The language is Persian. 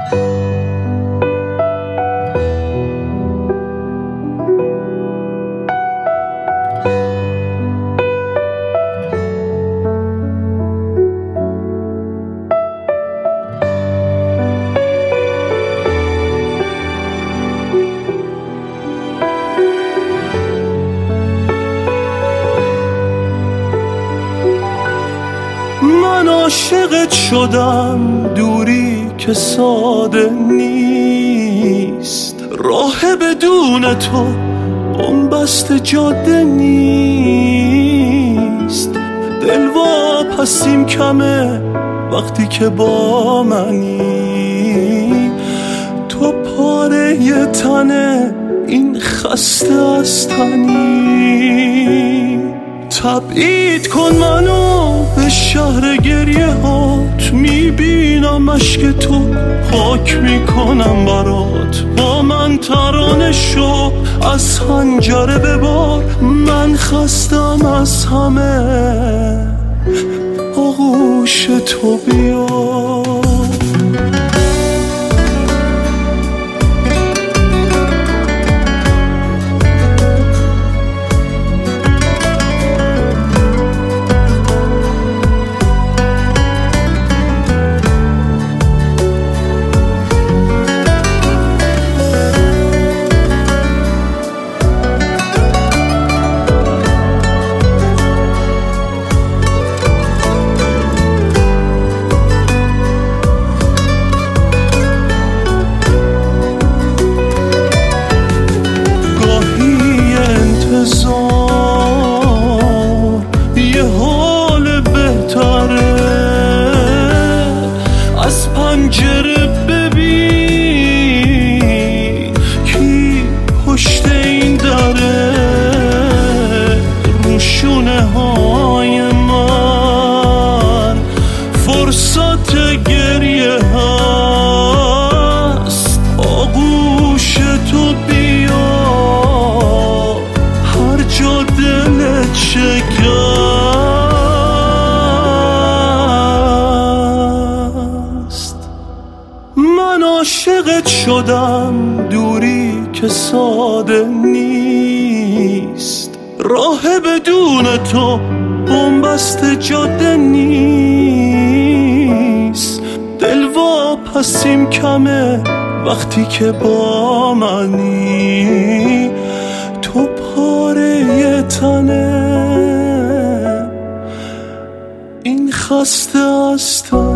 من عاشقت شدم دوری که ساده نیست، راه بدون تو بنبست جاده نیست. دل واپسیم کمه وقتی که با منی، تو پاره ی تنه این خسته از تنی. تبعید کن منو به شهر گریه هات، میبینم اشک تو پاک میکنم برات. با من ترانه شو از حنجره ببار، من خستم از همه آغوش تو بیار. یه حال بهتره از پنجره ببین کی پشت این دره. روشونه های من فرصت گریه هست، آغوش تو بیا هر جا دلت شکست. من عاشقت شدم دوری که ساده نیست، راه بدون تو بنبست جاده نیست. دل واپسیم کمه وقتی که با منی، تو پاره ی تنه این خسته از